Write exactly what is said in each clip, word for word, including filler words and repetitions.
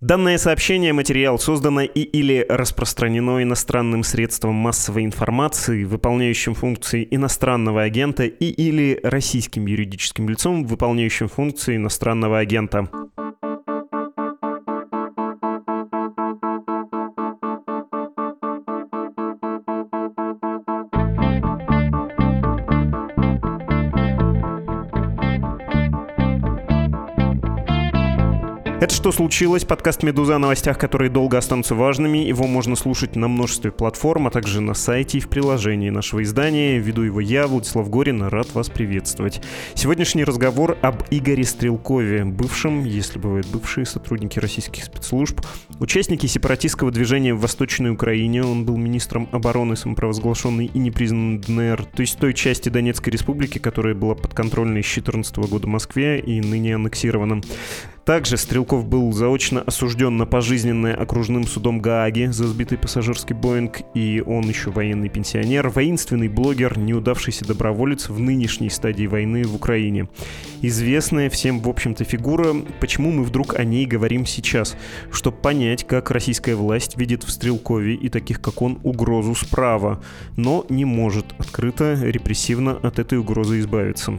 Данное сообщение, материал создано и или распространено иностранным средством массовой информации, выполняющим функции иностранного агента, и или российским юридическим лицом, выполняющим функции иностранного агента. Это «Что случилось?» Подкаст «Медуза» о новостях, которые долго останутся важными. Его можно слушать на множестве платформ, а также на сайте и в приложении нашего издания. Веду его я, Владислав Горин, рад вас приветствовать. Сегодняшний разговор об Игоре Стрелкове, бывшем, если бывают бывшие сотрудники российских спецслужб, участники сепаратистского движения в Восточной Украине. Он был министром обороны самопровозглашенной и непризнанной ДНР, то есть той части Донецкой республики, которая была подконтрольной с две тысячи четырнадцатого года Москве и ныне аннексирована. Также Стрелков был заочно осужден на пожизненное окружным судом Гааги за сбитый пассажирский Боинг, и он еще военный пенсионер, воинственный блогер, неудавшийся доброволец в нынешней стадии войны в Украине. Известная всем, в общем-то, фигура. Почему мы вдруг о ней говорим сейчас? Чтобы понять, как российская власть видит в Стрелкове и таких, как он, угрозу справа, но не может открыто, репрессивно от этой угрозы избавиться.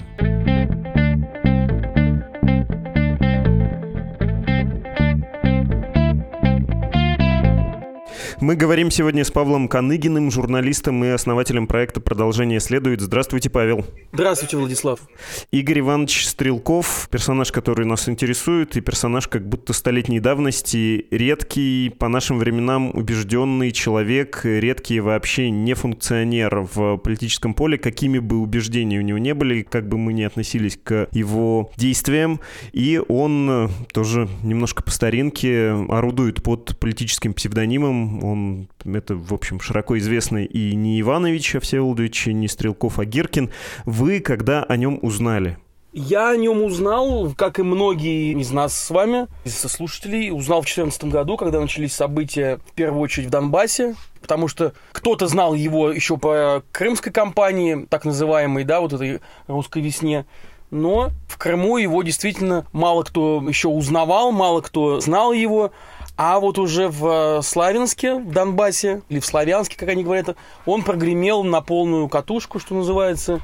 Мы говорим сегодня с Павлом Каныгиным, журналистом и основателем проекта «Продолжение следует». Здравствуйте, Павел. Здравствуйте, Владислав. Игорь Иванович Стрелков, персонаж, который нас интересует, и персонаж как будто столетней давности, редкий, по нашим временам убежденный человек, редкий вообще не функционер в политическом поле, какими бы убеждения у него не были, как бы мы ни относились к его действиям. И он тоже немножко по старинке орудует под политическим псевдонимом. Он, это, в общем, широко известный и не Иванович Всеволодович, не Стрелков, а Гиркин. Вы когда о нем узнали? Я о нем узнал, как и многие из нас с вами, из слушателей, узнал в две тысячи четырнадцатом году, когда начались события, в первую очередь, в Донбассе, потому что кто-то знал его еще по крымской кампании, так называемой, да, вот этой русской весне, но в Крыму его действительно мало кто еще узнавал, мало кто знал его. А вот уже в Славянске, в Донбассе, или в Славянске, как они говорят, он прогремел на полную катушку, что называется.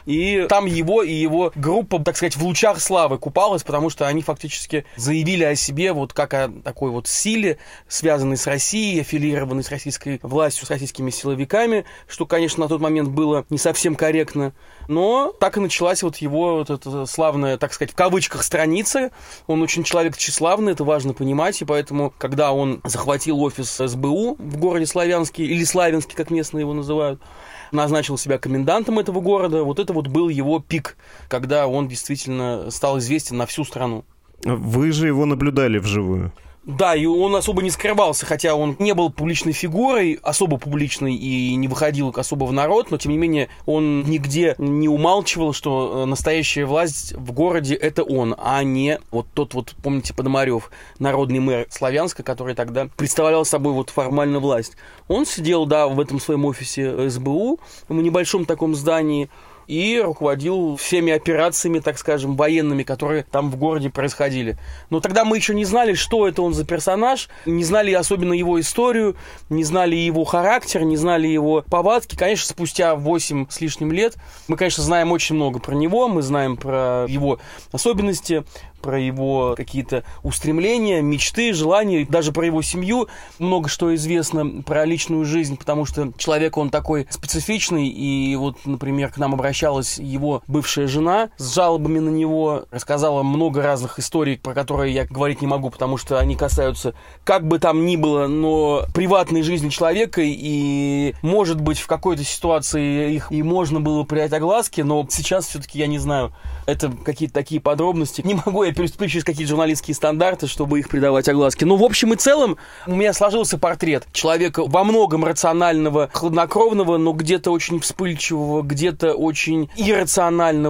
И там его и его группа, так сказать, в лучах славы купалась, потому что они фактически заявили о себе вот как о такой вот силе, связанной с Россией, аффилированной с российской властью, с российскими силовиками, что, конечно, на тот момент было не совсем корректно. Но так и началась вот его вот эта славная, так сказать, в кавычках страница. Он очень человек тщеславный, это важно понимать, и поэтому, когда он захватил офис эс бэ у в городе Славянске, или Славянске, как местные его называют, назначил себя комендантом этого города, вот это вот был его пик, когда он действительно стал известен на всю страну. Вы же его наблюдали вживую. Да, и он особо не скрывался, хотя он не был публичной фигурой, особо публичной и не выходил особо в народ, но, тем не менее, он нигде не умалчивал, что настоящая власть в городе — это он, а не вот тот вот, помните, Пономарев, народный мэр Славянска, который тогда представлял собой вот формально власть. Он сидел, да, в этом своем офисе эс бэ у, в небольшом таком здании, и руководил всеми операциями, так скажем, военными, которые там в городе происходили. Но тогда мы еще не знали, что это он за персонаж, не знали особенно его историю, не знали его характер, не знали его повадки. Конечно, спустя восемь с лишним лет мы, конечно, знаем очень много про него, мы знаем про его особенности, про его какие-то устремления, мечты, желания, даже про его семью. Много что известно про личную жизнь, потому что человек, он такой специфичный, и вот, например, к нам обращалась его бывшая жена с жалобами на него, рассказала много разных историй, про которые я говорить не могу, потому что они касаются, как бы там ни было, но приватной жизни человека, и, может быть, в какой-то ситуации их и можно было придать огласке, но сейчас все-таки я не знаю, это какие-то такие подробности. Не могу я переступить через какие-то журналистские стандарты, чтобы их придавать огласке. Но в общем и целом у меня сложился портрет человека во многом рационального, хладнокровного, но где-то очень вспыльчивого, где-то очень иррационального,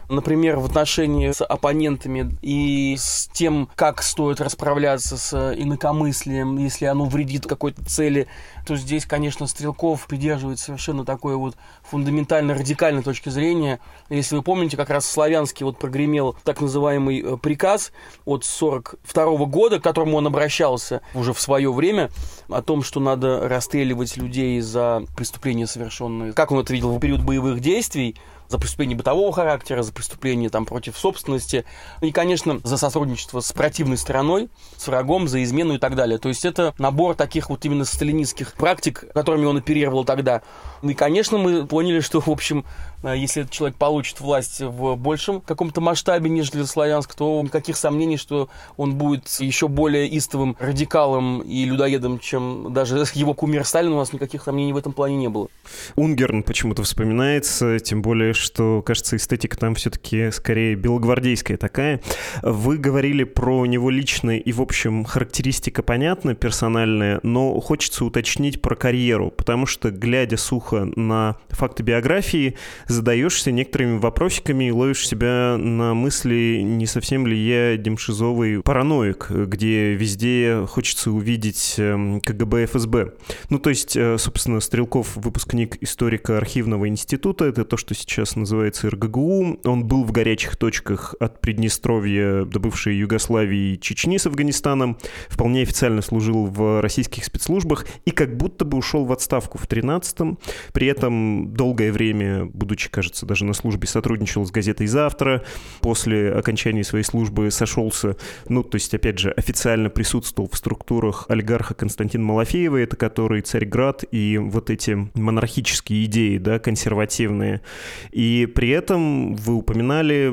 например, в отношении с оппонентами и с тем, как стоит расправляться с инакомыслием, если оно вредит какой-то цели, то здесь, конечно, Стрелков придерживается совершенно такой вот фундаментально радикальной точки зрения. Если вы помните, как раз в Славянске вот прогремел так называемый приказ от сорок второго года, к которому он обращался уже в свое время, о том, что надо расстреливать людей за преступления, совершенные, как он это видел, в период боевых действий, за преступления бытового характера, за преступления там, против собственности, и, конечно, за сотрудничество с противной стороной, с врагом, за измену и так далее. То есть это набор таких вот именно сталинистских практик, которыми он оперировал тогда. И, конечно, мы поняли, что, в общем, если этот человек получит власть в большем каком-то масштабе, нежели Славянск, то никаких сомнений, что он будет еще более истовым радикалом и людоедом, чем даже его кумир Сталин. У нас никаких сомнений в этом плане не было. Унгерн почему-то вспоминается, тем более, что, кажется, эстетика там все-таки скорее белогвардейская такая. Вы говорили про него лично, и, в общем, характеристика понятна, персональная, но хочется уточнить про карьеру, потому что, глядя сухо на факты биографии, задаешься некоторыми вопросиками и ловишь себя на мысли, не совсем ли я демшизовый параноик, где везде хочется увидеть КГБ, ФСБ. Ну, то есть, собственно, Стрелков — выпускник историко-архивного института, это то, что сейчас называется эр гэ гэ у. Он был в горячих точках от Приднестровья до бывшей Югославии и Чечни с Афганистаном, вполне официально служил в российских спецслужбах и как будто бы ушел в отставку в тринадцатом. При этом долгое время, будучи, кажется, даже на службе, сотрудничал с газетой «Завтра». После окончания своей службы сошелся, ну, то есть, опять же, официально присутствовал в структурах олигарха Константина Малафеева, это который Царьград и вот эти монархические идеи, да, консервативные. И при этом, вы упоминали,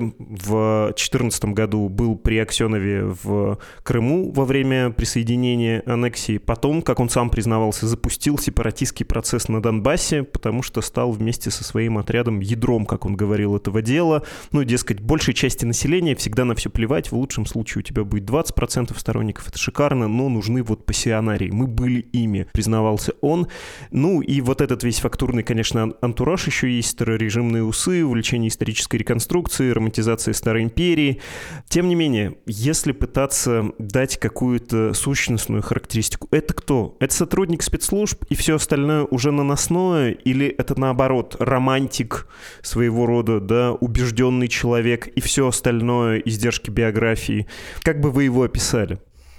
в две тысячи четырнадцатом году был при Аксенове в Крыму во время присоединения, аннексии. Потом, как он сам признавался, запустил сепаратистский процесс на Донбассе, потому что стал вместе со своим отрядом ядром, как он говорил, этого дела. Ну, дескать, большей части населения всегда на все плевать. В лучшем случае у тебя будет двадцать процентов сторонников. Это шикарно, но нужны вот пассионарии. Мы были ими, признавался он. Ну, и вот этот весь фактурный, конечно, антураж еще есть. Старорежимные усы, увлечение исторической реконструкцией, романтизация старой империи. Тем не менее, если пытаться дать какую-то сущностную характеристику, это кто? Это сотрудник спецслужб и все остальное уже наносное? Или это, наоборот, романтик своего рода, да, убежденный человек и все остальное издержки биографии? Как бы вы его описали?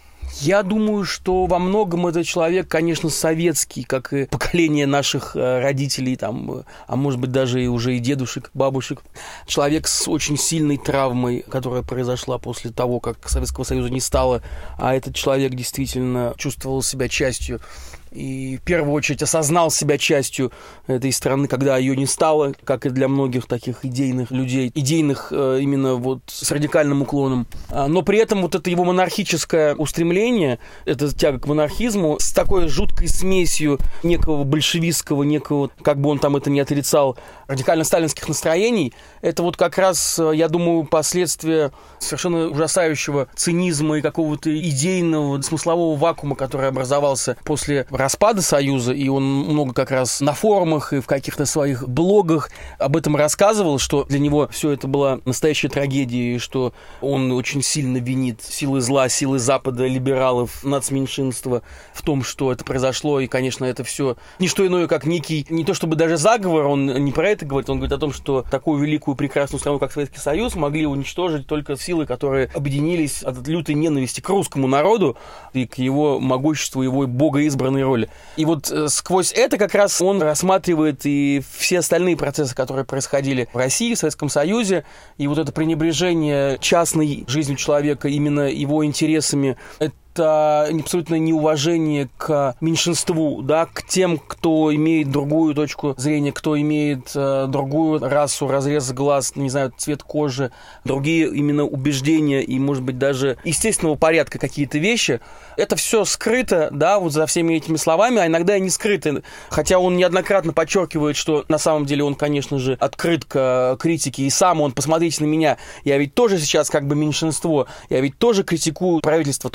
Я думаю, что во многом этот человек, конечно, советский, как и поколение наших родителей, там, а может быть даже и уже и дедушек, бабушек. Человек с очень сильной травмой, которая произошла после того, как Советского Союза не стало, а этот человек действительно чувствовал себя частью и в первую очередь осознал себя частью этой страны, когда ее не стало, как и для многих таких идейных людей, идейных именно вот с радикальным уклоном. Но при этом вот это его монархическое устремление, эта тяга к монархизму с такой жуткой смесью некого большевистского, некого, как бы он там это ни отрицал, радикально-сталинских настроений, это вот как раз, я думаю, последствия совершенно ужасающего цинизма и какого-то идейного, смыслового вакуума, который образовался после распада Союза, и он много как раз на форумах и в каких-то своих блогах об этом рассказывал, что для него все это была настоящая трагедия, и что он очень сильно винит силы зла, силы Запада, либералов, нацменьшинства в том, что это произошло, и, конечно, это все не что иное, как некий, не то чтобы даже заговор, он не про это говорит, он говорит о том, что такую великую прекрасную страну, как Советский Союз, могли уничтожить только силы, которые объединились от лютой ненависти к русскому народу и к его могуществу, его богоизбранной роли. И вот э, сквозь это как раз он рассматривает и все остальные процессы, которые происходили в России, в Советском Союзе, и вот это пренебрежение частной жизнью человека, именно его интересами, это абсолютно неуважение к меньшинству, да, к тем, кто имеет другую точку зрения, кто имеет э, другую расу, разрез глаз, не знаю, цвет кожи, другие именно убеждения и, может быть, даже естественного порядка какие-то вещи. Это все скрыто, да, вот за всеми этими словами, а иногда и не скрыто. Хотя он неоднократно подчеркивает, что на самом деле он, конечно же, открыт к критике, и сам он, посмотрите на меня, я ведь тоже сейчас как бы меньшинство, я ведь тоже критикую правительство, тоже критикую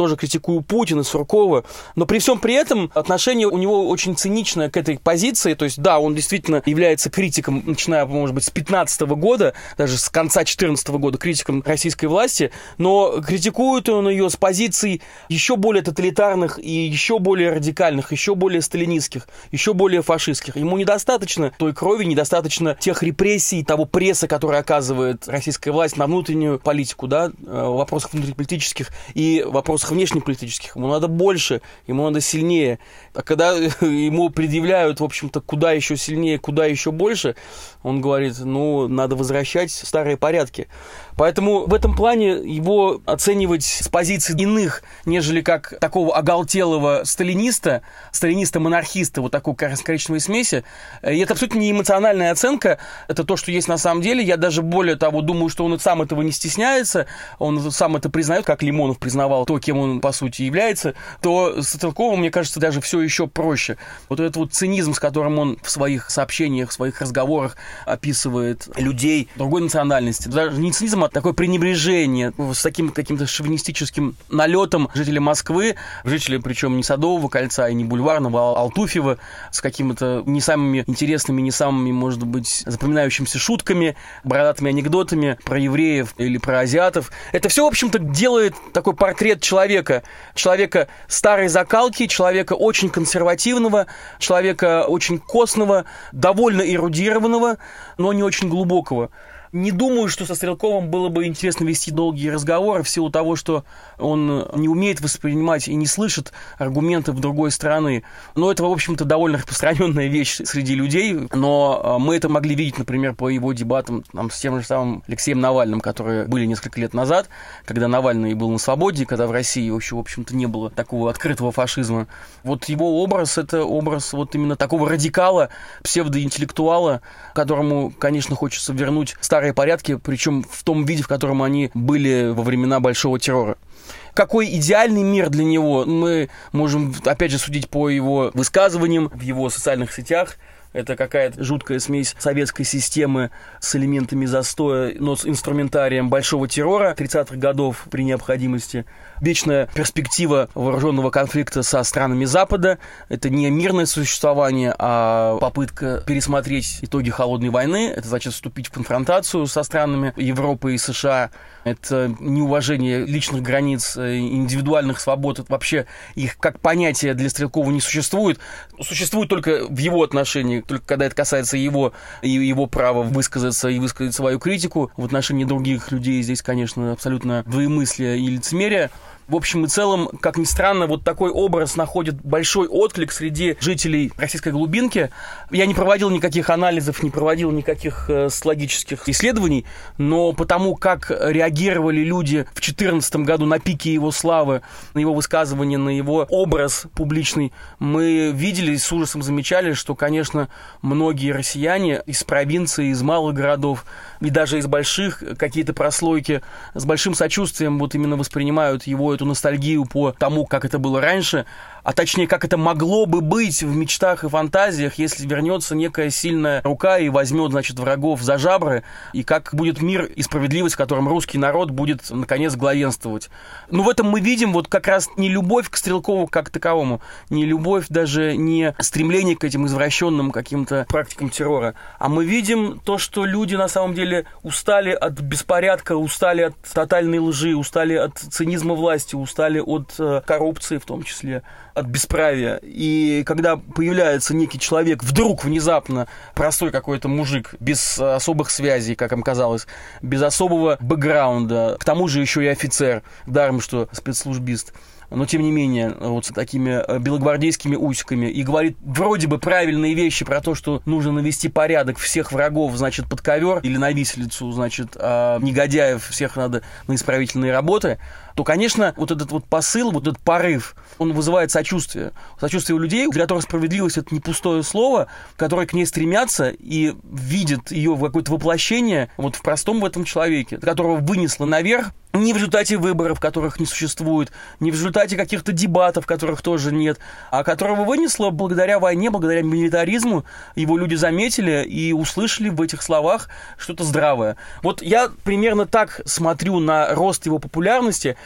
критикую Путина, Суркова, но при всем при этом отношение у него очень циничное к этой позиции, то есть, да, он действительно является критиком, начиная, может быть, с пятнадцатого года, даже с конца четырнадцатого года, критиком российской власти, но критикует он ее с позиций еще более тоталитарных и еще более радикальных, еще более сталинистских, еще более фашистских. Ему недостаточно той крови, недостаточно тех репрессий, того пресса, который оказывает российская власть на внутреннюю политику, да, в вопросах внутриполитических и в вопросах внешнеполитических. Ему надо больше, ему надо сильнее. А когда ему предъявляют, в общем-то, куда еще сильнее, куда еще больше, он говорит, ну, надо возвращать старые порядки. Поэтому в этом плане его оценивать с позиций иных, нежели как такого оголтелого сталиниста, сталиниста-монархиста, вот такой коричневой смеси, и это абсолютно не эмоциональная оценка, это то, что есть на самом деле. Я даже более того думаю, что он и сам этого не стесняется, он сам это признает, как Лимонов признавал то, кем он по сути является, то с Стрелковым, мне кажется, даже все еще проще. Вот этот вот цинизм, с которым он в своих сообщениях, в своих разговорах описывает людей другой национальности, даже не цинизм, а такое пренебрежение с таким каким-то шовинистическим налетом жителей Москвы, жителей, причем не Садового кольца и не Бульварного, а Алтуфьева, с какими-то не самыми интересными, не самыми, может быть, запоминающимися шутками, бородатыми анекдотами про евреев или про азиатов. Это все, в общем-то, делает такой портрет человека. Человека старой закалки, человека очень консервативного, человека очень костного, довольно эрудированного, но не очень глубокого. Не думаю, что со Стрелковым было бы интересно вести долгие разговоры в силу того, что он не умеет воспринимать и не слышит аргументов другой стороны. Но это, в общем-то, довольно распространенная вещь среди людей. Но мы это могли видеть, например, по его дебатам там, с тем же самым Алексеем Навальным, которые были несколько лет назад, когда Навальный был на свободе, когда в России вообще, в общем-то, не было такого открытого фашизма. Вот его образ — это образ вот именно такого радикала, псевдоинтеллектуала, которому, конечно, хочется вернуть старые порядки, причем в том виде, в котором они были во времена Большого террора. Какой идеальный мир для него, мы можем, опять же, судить по его высказываниям в его социальных сетях. Это какая-то жуткая смесь советской системы с элементами застоя, но с инструментарием большого террора тридцатых годов при необходимости. Вечная перспектива вооруженного конфликта со странами Запада. Это не мирное существование, а попытка пересмотреть итоги холодной войны. Это значит вступить в конфронтацию со странами Европы и США. Это неуважение личных границ, индивидуальных свобод. Это вообще их как понятие для Стрелкова не существует. Существует только в его отношении, только когда это касается его и его права высказаться и высказать свою критику. В отношении других людей здесь, конечно, абсолютно двоемыслие и лицемерие. В общем и целом, как ни странно, вот такой образ находит большой отклик среди жителей российской глубинки. Я не проводил никаких анализов, не проводил никаких э, социологических исследований, но потому как реагировали люди в две тысячи четырнадцатом году на пике его славы, на его высказывания, на его образ публичный, мы видели и с ужасом замечали, что, конечно, многие россияне из провинции, из малых городов и даже из больших, какие-то прослойки с большим сочувствием вот именно воспринимают его эту ностальгию по тому, как это было раньше, а точнее, как это могло бы быть в мечтах и фантазиях, если вернется некая сильная рука и возьмет, значит, врагов за жабры, и как будет мир и справедливость, в котором русский народ будет, наконец, главенствовать. Но в этом мы видим вот как раз не любовь к Стрелкову как таковому, не любовь, даже не стремление к этим извращенным каким-то практикам террора, а мы видим то, что люди на самом деле устали от беспорядка, устали от тотальной лжи, устали от цинизма власти, устали от э, коррупции в том числе, от бесправия. И когда появляется некий человек, вдруг, внезапно, простой какой-то мужик, без особых связей, как им казалось, без особого бэкграунда, к тому же еще и офицер, даром что спецслужбист, но тем не менее, вот с такими белогвардейскими усиками, и говорит вроде бы правильные вещи про то, что нужно навести порядок, всех врагов, значит, под ковер или на виселицу, значит, а негодяев всех надо на исправительные работы, то, конечно, вот этот вот посыл, вот этот порыв, он вызывает сочувствие. Сочувствие у людей, для которых справедливость — это не пустое слово, которые к ней стремятся и видят ее в какое-то воплощение вот в простом в этом человеке, которого вынесло наверх не в результате выборов, которых не существует, не в результате каких-то дебатов, которых тоже нет, а которого вынесло благодаря войне, благодаря милитаризму. Его люди заметили и услышали в этих словах что-то здравое. Вот я примерно так смотрю на рост его популярности.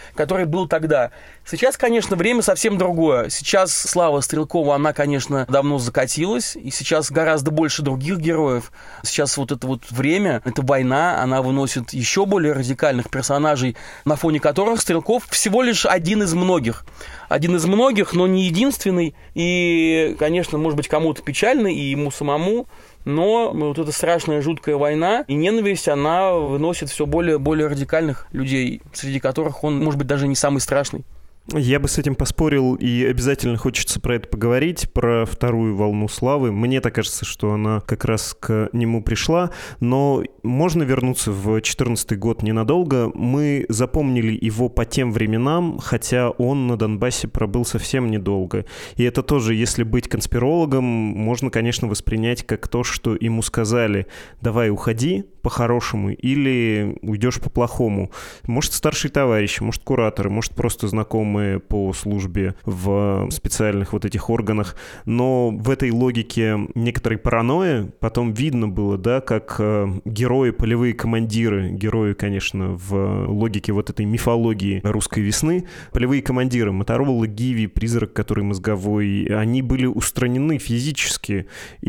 который был тогда. Сейчас, конечно, время совсем другое. Сейчас слава Стрелкова, она, конечно, давно закатилась, и сейчас гораздо больше других героев. Сейчас вот это вот время, эта война, она выносит еще более радикальных персонажей, на фоне которых Стрелков всего лишь один из многих. Один из многих, но не единственный. И, конечно, может быть, кому-то печально, и ему самому, но вот эта страшная, жуткая война и ненависть, она выносит все более и более радикальных людей, среди которых он, может быть, даже не самый страшный. Я бы с этим поспорил, и обязательно хочется про это поговорить, про вторую волну славы. Мне так кажется, что она как раз к нему пришла, но можно вернуться в четырнадцатый год ненадолго. Мы запомнили его по тем временам, хотя он на Донбассе пробыл совсем недолго. И это тоже, если быть конспирологом, можно, конечно, воспринять как то, что ему сказали: давай уходи по-хорошему или уйдешь по-плохому. Может, старший товарищ, может, кураторы, может, просто знакомые по службе в специальных вот этих органах. Но в этой логике некоторой паранойи потом видно было, да, как э, герои, полевые командиры, герои, конечно, в логике вот этой мифологии русской весны, полевые командиры, Моторола, Гиви, Призрак, который мозговой, они были устранены физически.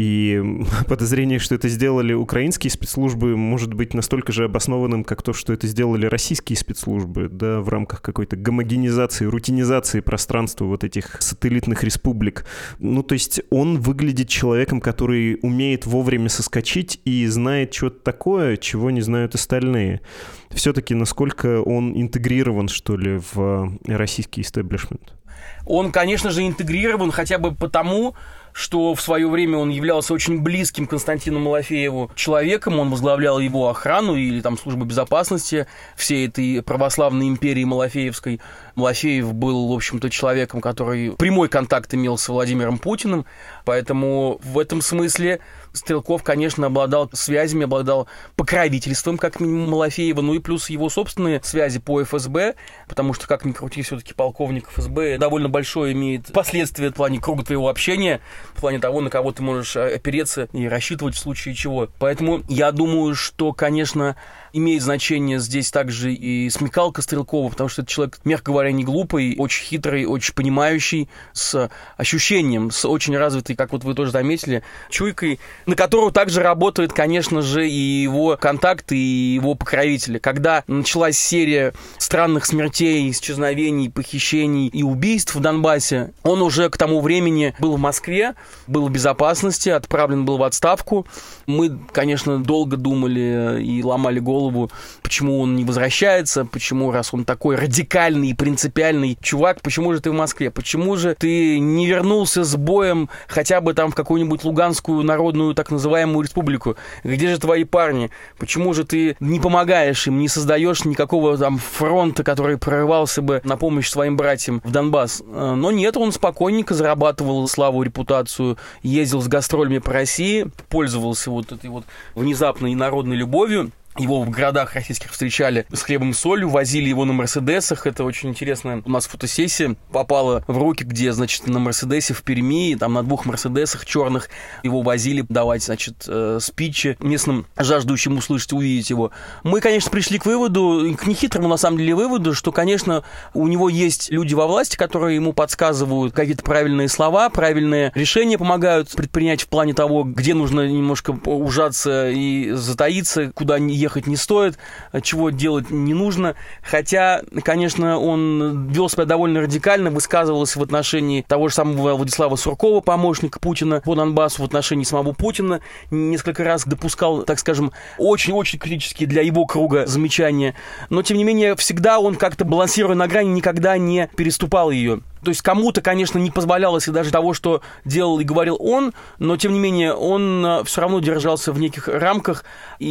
И подозрение, что это сделали украинские спецслужбы, может быть настолько же обоснованным, как то, что это сделали российские спецслужбы, да, в рамках какой-то гомогенизации, рутинизации пространства вот этих сателлитных республик. Ну, то есть он выглядит человеком, который умеет вовремя соскочить и знает что-то такое, чего не знают остальные. Все-таки насколько он интегрирован, что ли, в российский истеблишмент? Он, конечно же, интегрирован хотя бы потому, что в свое время он являлся очень близким Константину Малафееву человеком, он возглавлял его охрану или там службу безопасности всей этой православной империи Малафеевской. Малафеев был, в общем-то, человеком, который прямой контакт имел с Владимиром Путиным, поэтому в этом смысле Стрелков, конечно, обладал связями, обладал покровительством, как минимум, Малафеева, ну и плюс его собственные связи по эф эс бэ, потому что, как ни крути, все-таки полковник эф эс бэ довольно большое имеет последствия в плане круга твоего общения, в плане того, на кого ты можешь опереться и рассчитывать в случае чего. Поэтому я думаю, что, конечно, имеет значение здесь также и смекалка Стрелкова, потому что это человек, мягко говоря, не глупый, очень хитрый, очень понимающий, с ощущением, с очень развитой, как вот вы тоже заметили, чуйкой, на которую также работает, конечно же, и его контакты, и его покровители. Когда началась серия странных смертей, исчезновений, похищений и убийств в Донбассе, он уже к тому времени был в Москве, был в безопасности, отправлен был в отставку. Мы, конечно, долго думали и ломали голову, почему он не возвращается, почему, раз он такой радикальный и принципиальный чувак, почему же ты в Москве, почему же ты не вернулся с боем хотя бы там в какую-нибудь Луганскую народную так называемую республику, где же твои парни, почему же ты не помогаешь им, не создаешь никакого там фронта, который прорывался бы на помощь своим братьям в Донбасс. Но нет, он спокойненько зарабатывал славу, репутацию, ездил с гастролями по России, пользовался вот этой вот внезапной народной любовью. Его в городах российских встречали с хлебом и солью, возили его на мерседесах. Это очень интересная у нас фотосессия попала в руки, где, значит, на мерседесе в Перми, там на двух мерседесах черных его возили давать, значит, э, спичи местным жаждущим услышать, увидеть его. Мы, конечно, пришли к выводу, к нехитрому, на самом деле, выводу, что, конечно, у него есть люди во власти, которые ему подсказывают какие-то правильные слова, правильные решения помогают предпринять в плане того, где нужно немножко ужаться и затаиться, куда не ехать не стоит, чего делать не нужно. Хотя, конечно, он вел себя довольно радикально, высказывался в отношении того же самого Владислава Суркова, помощника Путина по Донбассу, в отношении самого Путина. Несколько раз допускал, так скажем, очень-очень критические для его круга замечания. Но, тем не менее, всегда он как-то, балансируя на грани, никогда не переступал ее. То есть кому-то, конечно, не позволялось и даже того, что делал и говорил он, но, тем не менее, он все равно держался в неких рамках.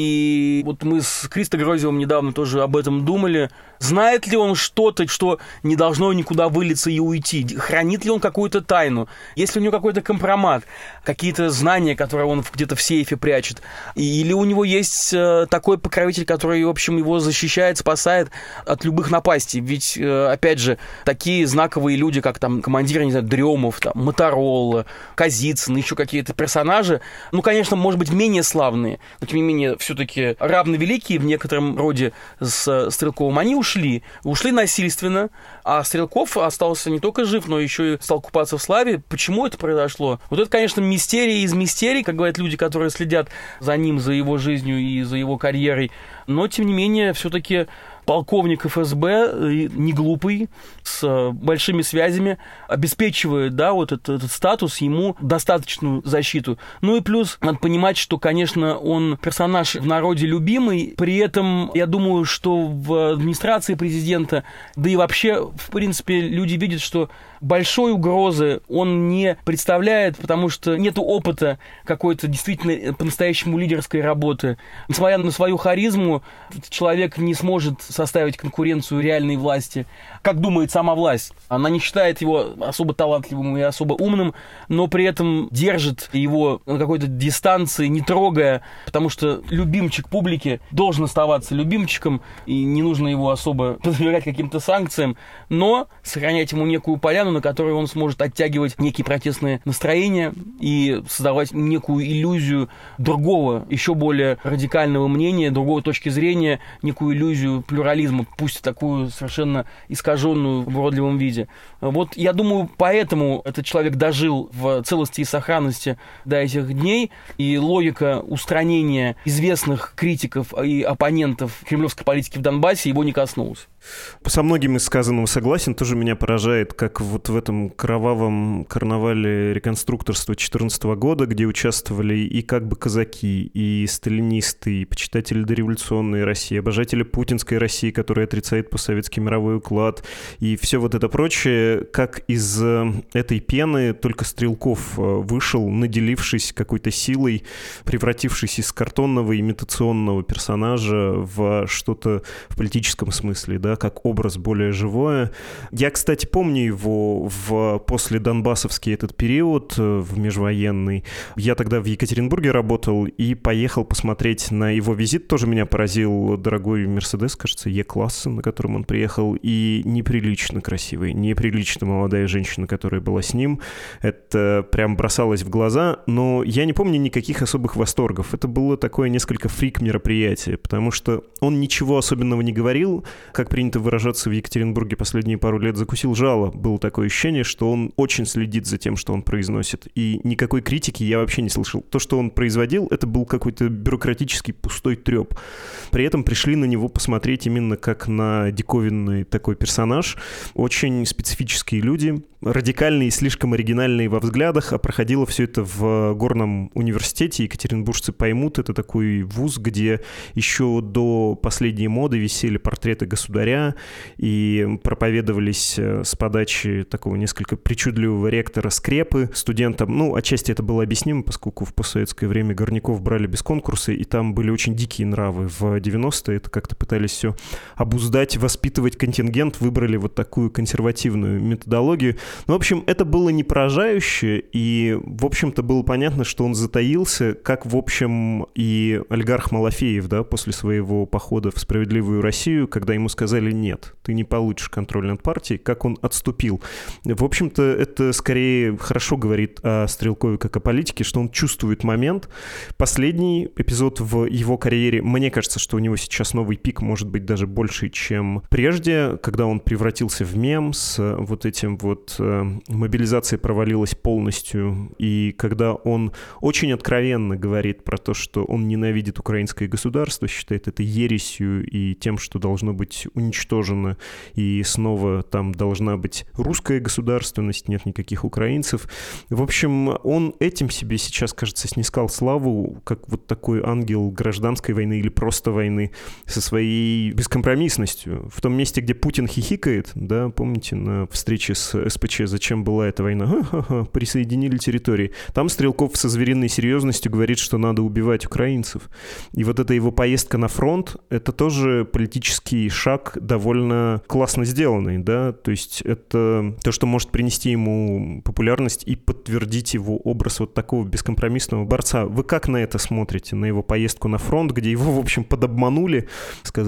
И вот мы с Кристо Грозевым недавно тоже об этом думали. Знает ли он что-то, что не должно никуда вылиться и уйти? Хранит ли он какую-то тайну? Есть ли у него какой-то компромат? Какие-то знания, которые он где-то в сейфе прячет? Или у него есть такой покровитель, который, в общем, его защищает, спасает от любых напастей? Ведь, опять же, такие знаковые люди, люди, как там командир, не знаю, Дрёмов, там, Моторола, Казицын, еще какие-то персонажи, ну, конечно, может быть, менее славные, но, тем не менее, все-таки равно великие в некотором роде с Стрелковым, они ушли. Ушли насильственно, а Стрелков остался не только жив, но еще и стал купаться в славе. Почему это произошло? Вот это, конечно, мистерия из мистерий, как говорят люди, которые следят за ним, за его жизнью и за его карьерой. Но, тем не менее, все-таки полковник эф эс бэ, не глупый, с большими связями, обеспечивает, да, вот этот, этот статус, ему достаточную защиту. Ну и плюс, надо понимать, что, конечно, он персонаж в народе любимый, при этом, я думаю, что в администрации президента, да и вообще, в принципе, люди видят, что большой угрозы он не представляет, потому что нет опыта какой-то действительно по-настоящему лидерской работы. Несмотря на свою харизму, человек не сможет составить конкуренцию реальной власти. Как думает сама власть, она не считает его особо талантливым и особо умным, но при этом держит его на какой-то дистанции, не трогая, потому что любимчик публики должен оставаться любимчиком, и не нужно его особо подвергать каким-то санкциям, но сохранять ему некую поляну, на которой он сможет оттягивать некие протестные настроения и создавать некую иллюзию другого, еще более радикального мнения, другой точки зрения, некую иллюзию плюрализма, пусть такую совершенно искаженную в уродливом виде. Вот я думаю, поэтому этот человек дожил в целости и сохранности до этих дней, и логика устранения известных критиков и оппонентов кремлевской политики в Донбассе его не коснулась. Со многим из сказанного согласен. Тоже меня поражает, как вот в этом кровавом карнавале реконструкторства две тысячи четырнадцатого года, где участвовали и как бы казаки, и сталинисты, и почитатели дореволюционной России, обожатели путинской России, которая отрицает постсоветский мировой уклад, и все вот это прочее, как из этой пены только Стрелков вышел, наделившись какой-то силой, превратившись из картонного имитационного персонажа в что-то в политическом смысле, да, как образ более живое. Я, кстати, помню его в после-донбассовский этот период, в межвоенный. Я тогда в Екатеринбурге работал и поехал посмотреть на его визит. Тоже меня поразил дорогой Мерседес, кажется, Е-класса, на котором он приехал, и неприлично красивый, неприлично молодая женщина, которая была с ним. Это прям бросалось в глаза, но я не помню никаких особых восторгов. Это было такое несколько фрик-мероприятие, потому что он ничего особенного не говорил, как принято выражаться в Екатеринбурге последние пару лет, закусил жало. Было такое ощущение, что он очень следит за тем, что он произносит. И никакой критики я вообще не слышал. То, что он производил, это был какой-то бюрократический пустой треп. При этом пришли на него посмотреть именно как на диковинный такой персонаж. Очень специфические люди, радикальные и слишком оригинальные во взглядах, а проходило все это в Горном университете. Екатеринбуржцы поймут, это такой вуз, где еще до последней моды висели портреты государя и проповедовались с подачи такого несколько причудливого ректора Скрепы студентам. Ну, отчасти это было объяснимо, поскольку в постсоветское время горняков брали без конкурса, и там были очень дикие нравы. В девяностые это как-то пытались все обуздать, воспитывать контингент, выбрали вот такую консервативную методологию. Ну, в общем, это было не поражающе, и, в общем-то, было понятно, что он затаился, как, в общем, и олигарх Малафеев, да, после своего похода в «Справедливую Россию», когда ему сказали «нет, ты не получишь контроль над партией», как он отступил. В общем-то, это скорее хорошо говорит о Стрелкове как о политике, что он чувствует момент. Последний эпизод в его карьере, мне кажется, что у него сейчас новый пик, может быть, даже больше, чем прежде, когда он превратился в мем с вот этим вот э, мобилизация провалилась полностью, и когда он очень откровенно говорит про то, что он ненавидит украинское государство, считает это ересью и тем, что должно быть уничтожено, и снова там должна быть русская государственность, нет никаких украинцев. В общем, он этим себе сейчас, кажется, снискал славу, как вот такой ангел гражданской войны или просто войны, со своей бескомпромиссностью. В том месте, где Путин хихикает, да, помните, на встрече с эс пэ че «Зачем была эта война?» Ха-ха-ха, присоединили территории. Там Стрелков со звериной серьезностью говорит, что надо убивать украинцев. И вот эта его поездка на фронт, это тоже политический шаг, довольно классно сделанный, да, то есть это то, что может принести ему популярность и подтвердить его образ вот такого бескомпромиссного борца. Вы как на это смотрите, на его поездку на фронт, где его, в общем, подобманули, сказали, за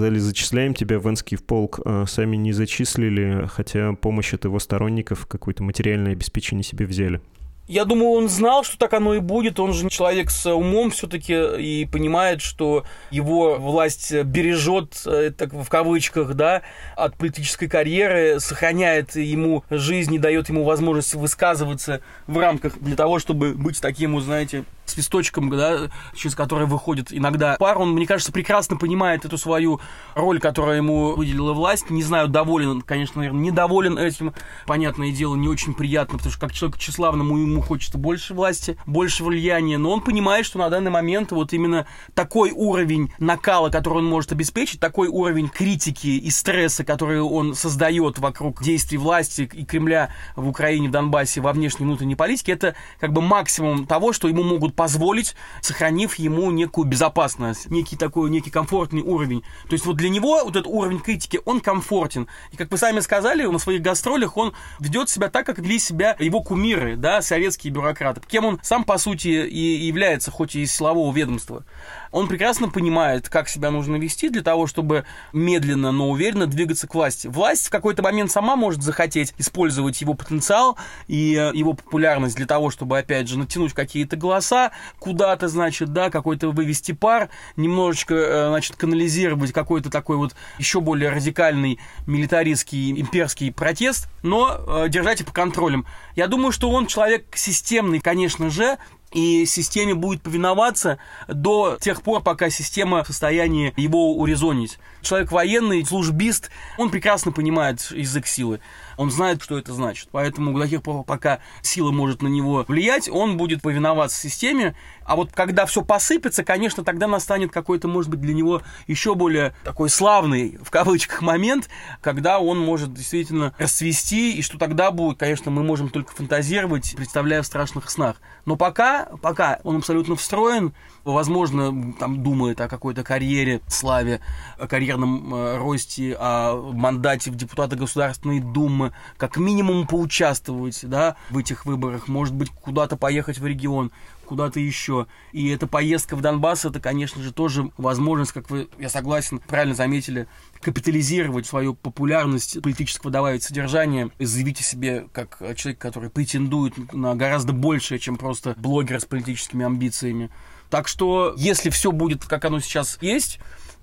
зачисляем тебя в Энский полк. Сами не зачислили, хотя помощь от его сторонников, какое-то материальное обеспечение себе взяли. Я думаю, он знал, что так оно и будет. Он же человек с умом все-таки и понимает, что его власть бережет, так в кавычках, да, от политической карьеры, сохраняет ему жизнь и дает ему возможность высказываться в рамках для того, чтобы быть таким, знаете, свисточком, да, через который выходит иногда пар. Он, мне кажется, прекрасно понимает эту свою роль, которую ему выделила власть. Не знаю, доволен он, конечно, наверное, недоволен этим. Понятное дело, не очень приятно, потому что как человеку тщеславному ему хочется больше власти, больше влияния. Но он понимает, что на данный момент вот именно такой уровень накала, который он может обеспечить, такой уровень критики и стресса, который он создает вокруг действий власти и Кремля в Украине, в Донбассе, во внешней и внутренней политике, это как бы максимум того, что ему могут позволить, сохранив ему некую безопасность, некий такой, некий комфортный уровень. То есть вот для него вот этот уровень критики, он комфортен. И как вы сами сказали, на своих гастролях он ведет себя так, как вели себя его кумиры, да, советские бюрократы. Кем он сам, по сути, и является, хоть и из силового ведомства. Он прекрасно понимает, как себя нужно вести для того, чтобы медленно, но уверенно двигаться к власти. Власть в какой-то момент сама может захотеть использовать его потенциал и его популярность для того, чтобы, опять же, натянуть какие-то голоса куда-то, значит, да, какой-то вывести пар, немножечко, значит, канализировать какой-то такой вот еще более радикальный милитаристский, имперский протест, но э, держать его под контролем. Я думаю, что он человек системный, конечно же, и системе будет повиноваться до тех пор, пока система в состоянии его урезонить. Человек военный, службист, он прекрасно понимает язык силы. Он знает, что это значит. Поэтому до тех пор, пока сила может на него влиять, он будет повиноваться системе. А вот когда все посыпется, конечно, тогда настанет какой-то, может быть, для него еще более такой славный, в кавычках, момент, когда он может действительно расцвести, и что тогда будет, конечно, мы можем только фантазировать, представляя в страшных снах. Но пока, пока он абсолютно встроен, возможно, там думает о какой-то карьере, славе, о карьерном э, росте, о мандате в депутаты Государственной Думы, как минимум поучаствовать, да, в этих выборах, может быть, куда-то поехать в регион, куда-то еще. И эта поездка в Донбасс, это, конечно же, тоже возможность, как вы, я согласен, правильно заметили, капитализировать свою популярность, политического добавить содержание, и заявить о себе как человек, который претендует на гораздо большее, чем просто блогер с политическими амбициями. Так что, если все будет, как оно сейчас есть,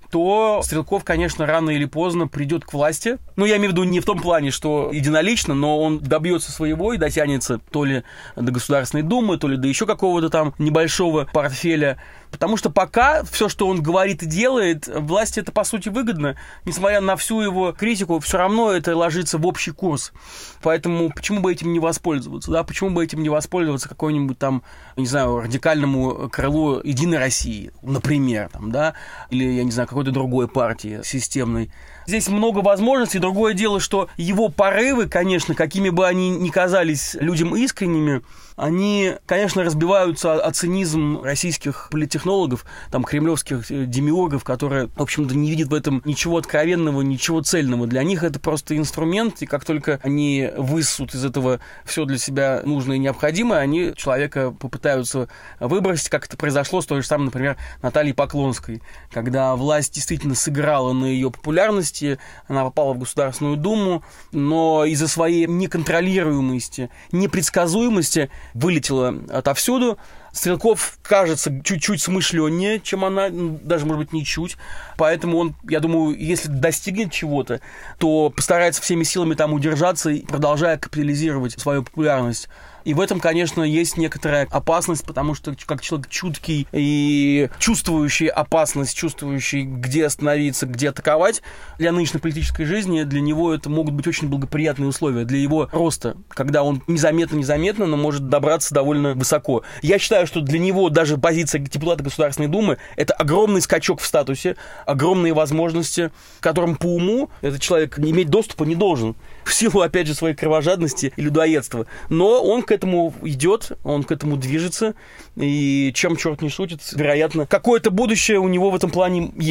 то Стрелков, конечно, рано или поздно придет к власти. Ну, я имею в виду не в том плане, что единолично, но он добьется своего и дотянется то ли до Государственной Думы, то ли до еще какого-то там небольшого портфеля. Потому что пока все, что он говорит и делает, власти это, по сути, выгодно. Несмотря на всю его критику, все равно это ложится в общий курс. Поэтому почему бы этим не воспользоваться? Да? Почему бы этим не воспользоваться какой-нибудь там, не знаю, радикальному крылу Единой России, например, там, да? Или, я не знаю, какой-то другой партии системной. Здесь много возможностей. Другое дело, что его порывы, конечно, какими бы они ни казались людям искренними, они, конечно, разбиваются о цинизм российских политтехнологов, там, кремлевских демиургов, которые, в общем-то, не видят в этом ничего откровенного, ничего цельного. Для них это просто инструмент, и как только они высосут из этого все для себя нужное и необходимое, они человека попытаются выбросить, как это произошло с той же самой, например, Натальей Поклонской, когда власть действительно сыграла на ее популярности, она попала в Государственную Думу, но из-за своей неконтролируемости, непредсказуемости вылетела отовсюду. Стрелков кажется чуть-чуть смышленнее, чем она, даже, может быть, не чуть. Поэтому он, я думаю, если достигнет чего-то, то постарается всеми силами там удержаться, продолжая капитализировать свою популярность. И в этом, конечно, есть некоторая опасность, потому что как человек чуткий и чувствующий опасность, чувствующий, где остановиться, где атаковать, для нынешней политической жизни, для него это могут быть очень благоприятные условия для его роста, когда он незаметно-незаметно, но может добраться довольно высоко. Я считаю, что для него даже позиция депутата Государственной Думы – это огромный скачок в статусе, огромные возможности, к которым по уму этот человек иметь доступа не должен, в силу, опять же, своей кровожадности и людоедства. Но он к этому идет, он к этому движется, и чем черт не шутит, вероятно, какое-то будущее у него в этом плане есть.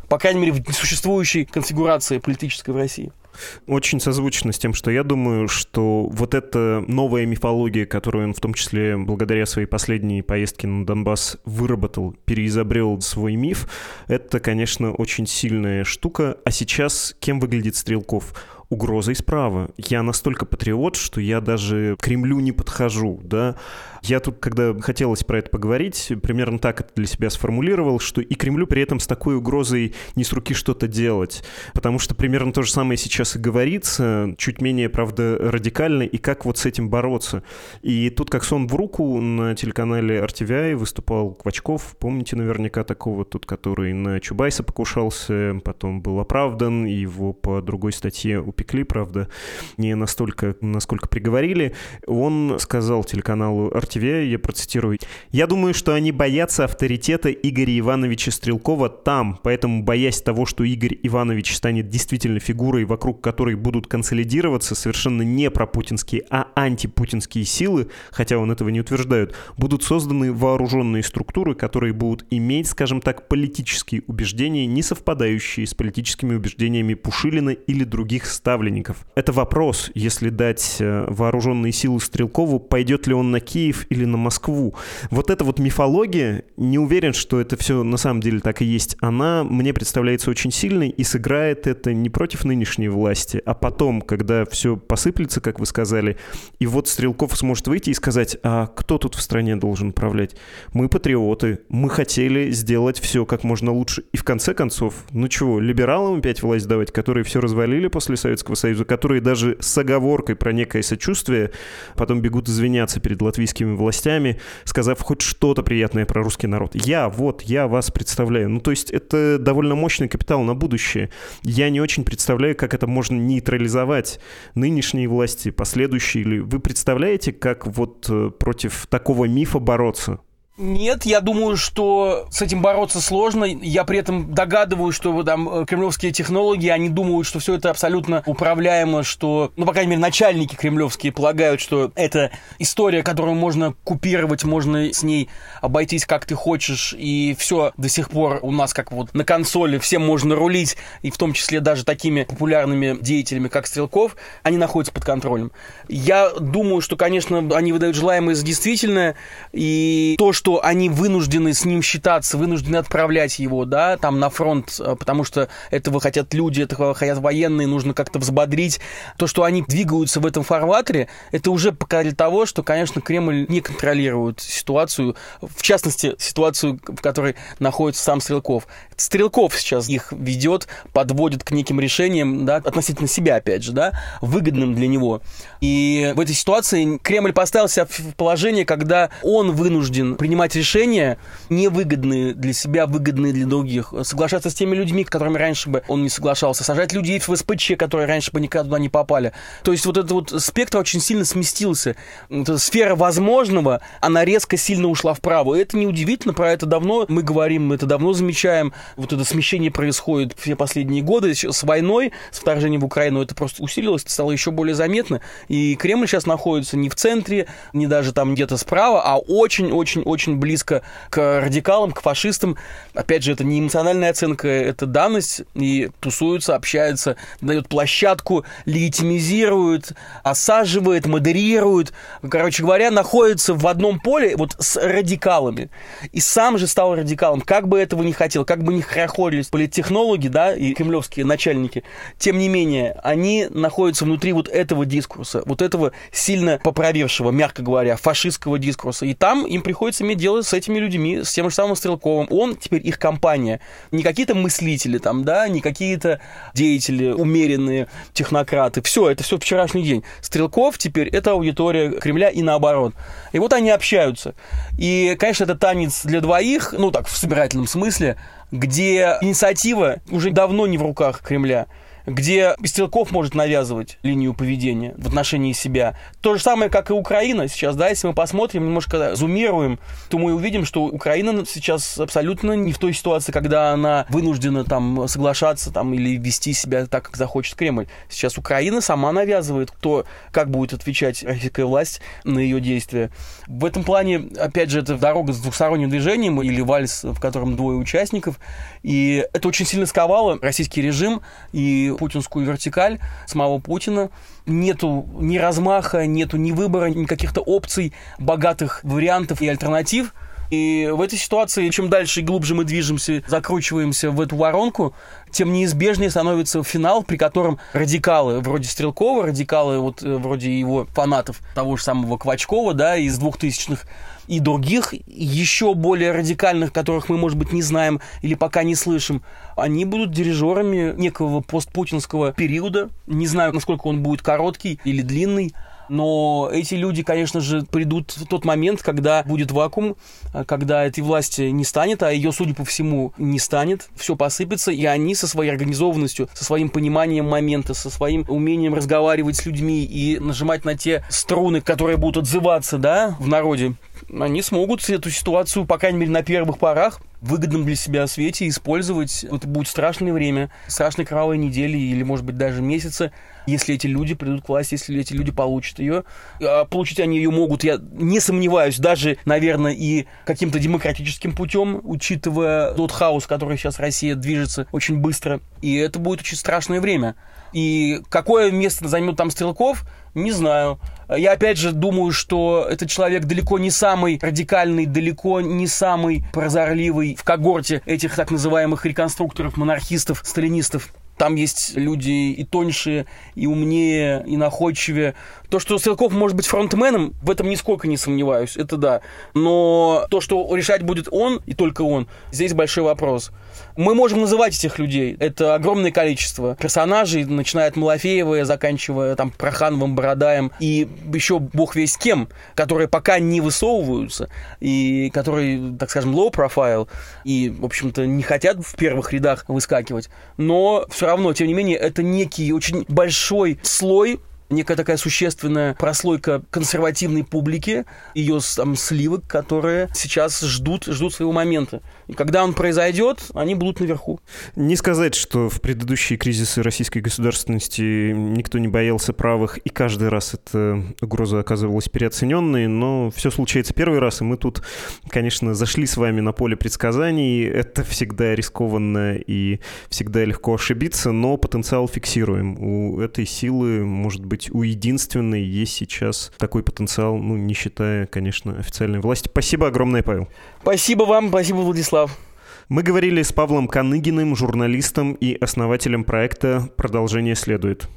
По крайней мере, в несуществующей конфигурации политической в России. Очень созвучно с тем, что я думаю, что вот эта новая мифология, которую он в том числе благодаря своей последней поездке на Донбасс выработал, переизобрел свой миф, это, конечно, очень сильная штука. А сейчас кем выглядит Стрелков? Угрозой справа. Я настолько патриот, что я даже к Кремлю не подхожу, да. Я тут, когда хотелось про это поговорить, примерно так это для себя сформулировал, что и Кремлю при этом с такой угрозой не с руки что-то делать. Потому что примерно то же самое сейчас и говорится, чуть менее, правда, радикально, и как вот с этим бороться. И тут как сон в руку на телеканале эр ти ви ай выступал Квачков, помните наверняка такого, тут, который на Чубайса покушался, потом был оправдан, его по другой статье упекли, правда, не настолько, насколько приговорили. Он сказал телеканалу эр ти ви ай, я процитирую: «Я думаю, что они боятся авторитета Игоря Ивановича Стрелкова там, поэтому, боясь того, что Игорь Иванович станет действительно фигурой, вокруг которой будут консолидироваться совершенно не пропутинские, а антипутинские силы, хотя он этого не утверждает, будут созданы вооруженные структуры, которые будут иметь, скажем так, политические убеждения, не совпадающие с политическими убеждениями Пушилина или других ставленников». Это вопрос, если дать вооруженные силы Стрелкову, пойдет ли он на Киев или на Москву. Вот эта вот мифология, не уверен, что это все на самом деле так и есть, она мне представляется очень сильной, и сыграет это не против нынешней власти, а потом, когда все посыплется, как вы сказали, и вот Стрелков сможет выйти и сказать: а кто тут в стране должен управлять? Мы патриоты, мы хотели сделать все как можно лучше. И в конце концов, ну чего, либералам опять власть давать, которые все развалили после Советского Союза, которые даже с оговоркой про некое сочувствие потом бегут извиняться перед латвийскими властями, сказав хоть что-то приятное про русский народ. Я, вот, я вас представляю. Ну, то есть это довольно мощный капитал на будущее. Я не очень представляю, как это можно нейтрализовать. Нынешние власти, последующие. Или вы представляете, как вот против такого мифа бороться? Нет, я думаю, что с этим бороться сложно. Я при этом догадываюсь, что там кремлевские технологии, они думают, что все это абсолютно управляемо, что, ну, по крайней мере, начальники кремлевские полагают, что это история, которую можно купировать, можно с ней обойтись как ты хочешь, и все до сих пор у нас как вот на консоли всем можно рулить, и в том числе даже такими популярными деятелями, как Стрелков, они находятся под контролем. Я думаю, что, конечно, они выдают желаемое за действительное, и то, что что они вынуждены с ним считаться, вынуждены отправлять его, да, там на фронт, потому что этого хотят люди, этого хотят военные, нужно как-то взбодрить. То, что они двигаются в этом фарватере, это уже показатель того, что, конечно, Кремль не контролирует ситуацию, в частности, ситуацию, в которой находится сам Стрелков. Стрелков сейчас их ведет, подводит к неким решениям, да, относительно себя, опять же, да, выгодным для него. И в этой ситуации Кремль поставил себя в положение, когда он вынужден принимать решения, невыгодные для себя, выгодные для других, соглашаться с теми людьми, с которыми раньше бы он не соглашался, сажать людей в эс пэ че, которые раньше бы никогда туда не попали. То есть вот этот вот спектр очень сильно сместился. Эта сфера возможного, она резко сильно ушла вправо. И это неудивительно, про это давно мы говорим, мы это давно замечаем. Вот это смещение происходит все последние годы. С войной, с вторжением в Украину это просто усилилось, стало еще более заметно. И Кремль сейчас находится не в центре, не даже там где-то справа, а очень-очень-очень близко к радикалам, к фашистам. Опять же, это не эмоциональная оценка, это данность. И тусуются, общаются, дает площадку, легитимизирует, осаживает, модерирует. Короче говоря, находится в одном поле вот с радикалами. И сам же стал радикалом. Как бы этого не хотел, как бы ни хорохорились политтехнологи, да, и кремлевские начальники, тем не менее, они находятся внутри вот этого дискурса, вот этого сильно поправившего, мягко говоря, фашистского дискурса. И там им приходится иметь дело с этими людьми, с тем же самым Стрелковым. Он теперь их компания. Не какие-то мыслители там, да, не какие-то деятели, умеренные технократы. Все, это все вчерашний день. Стрелков теперь это аудитория Кремля и наоборот. И вот они общаются. И, конечно, это танец для двоих, ну так, в собирательном смысле, где инициатива уже давно не в руках Кремля. где Стрелков может навязывать линию поведения в отношении себя. То же самое, как и Украина сейчас, да, если мы посмотрим, немножко зумируем, то мы увидим, что Украина сейчас абсолютно не в той ситуации, когда она вынуждена там соглашаться там, или вести себя так, как захочет Кремль. Сейчас Украина сама навязывает, кто, как будет отвечать российская власть на ее действия. В этом плане, опять же, это дорога с двухсторонним движением или вальс, в котором двое участников, и это очень сильно сковало российский режим и путинскую вертикаль самого Путина. Нету ни размаха, нету ни выбора, ни каких-то опций, богатых вариантов и альтернатив. И в этой ситуации, чем дальше и глубже мы движемся, закручиваемся в эту воронку, тем неизбежнее становится финал, при котором радикалы вроде Стрелкова, радикалы вот вроде его фанатов, того же самого Квачкова, да, из двухтысячных, и других, еще более радикальных, которых мы, может быть, не знаем или пока не слышим, они будут дирижерами некого постпутинского периода. Не знаю, насколько он будет короткий или длинный, но эти люди, конечно же, придут в тот момент, когда будет вакуум, когда этой власти не станет, а ее, судя по всему, не станет, все посыпется, и они со своей организованностью, со своим пониманием момента, со своим умением разговаривать с людьми и нажимать на те струны, которые будут отзываться, да, в народе, они смогут эту ситуацию, по крайней мере, на первых порах, в выгодном для себя свете использовать. Это будет страшное время, страшные кровавые недели или, может быть, даже месяцы, если эти люди придут к власти, если эти люди получат ее. А получить они ее могут, я не сомневаюсь, даже, наверное, и каким-то демократическим путем, учитывая тот хаос, в который сейчас Россия движется очень быстро. И это будет очень страшное время. И какое место займет там Стрелков, не знаю. Я опять же думаю, что этот человек далеко не самый радикальный, далеко не самый прозорливый в когорте этих так называемых реконструкторов, монархистов, сталинистов. Там есть люди и тоньше, и умнее, и находчивее. То, что Стрелков может быть фронтменом, в этом нисколько не сомневаюсь, это да. Но то, что решать будет он, и только он, здесь большой вопрос. Мы можем называть этих людей. Это огромное количество персонажей, начиная от Малафеева, заканчивая там Прохановым, Бородаем, и еще бог весть кем, которые пока не высовываются, и которые, так скажем, low profile, и, в общем-то, не хотят в первых рядах выскакивать. Но все равно, тем не менее, это некий очень большой слой, некая такая существенная прослойка консервативной публики, ее там сливок, которые сейчас ждут, ждут своего момента. И когда он произойдет, они будут наверху. Не сказать, что в предыдущие кризисы российской государственности никто не боялся правых, и каждый раз эта угроза оказывалась переоцененной, но все случается первый раз, и мы тут, конечно, зашли с вами на поле предсказаний. Это всегда рискованно и всегда легко ошибиться, но потенциал фиксируем. У этой силы, может быть, у единственной есть сейчас такой потенциал, ну, не считая, конечно, официальной власти. Спасибо огромное, Павел. Спасибо вам, спасибо, Владислав. Мы говорили с Павлом Каныгиным, журналистом и основателем проекта «Продолжение следует».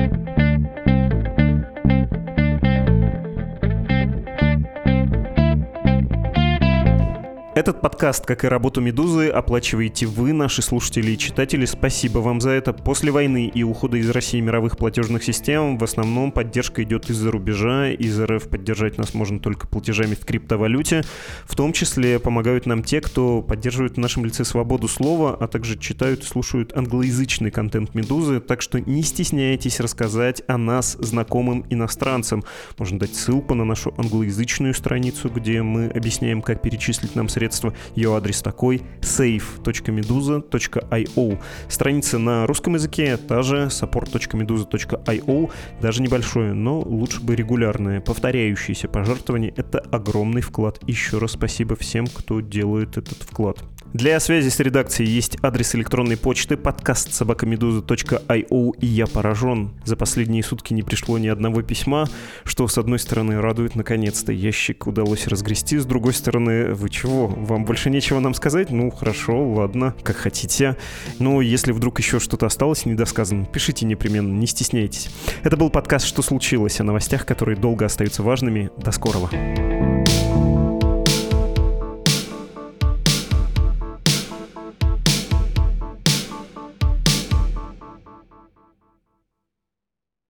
Этот подкаст, как и работу «Медузы», оплачиваете вы, наши слушатели и читатели. Спасибо вам за это. После войны и ухода из России мировых платежных систем в основном поддержка идет из-за рубежа. Из РФ поддержать нас можно только платежами в криптовалюте. В том числе помогают нам те, кто поддерживает в нашем лице свободу слова, а также читают и слушают англоязычный контент «Медузы». Так что не стесняйтесь рассказать о нас знакомым иностранцам. Можно дать ссылку на нашу англоязычную страницу, где мы объясняем, как перечислить нам средства. Ее адрес такой: сейф точка медуза точка ай о. Страница на русском языке та же: саппорт точка медуза точка ай о. Даже небольшое, но лучше бы регулярное, повторяющееся пожертвование. Это огромный вклад. Еще раз спасибо всем, кто делает этот вклад. Для связи с редакцией есть адрес электронной почты подкаст собака медуза точка ай о, и я поражен. За последние сутки не пришло ни одного письма, что, с одной стороны, радует. Наконец-то ящик удалось разгрести, с другой стороны, вы чего, вам больше нечего нам сказать? Ну, хорошо, ладно, как хотите. Но если вдруг еще что-то осталось недосказанным, пишите непременно, не стесняйтесь. Это был подкаст «Что случилось?» о новостях, которые долго остаются важными. До скорого.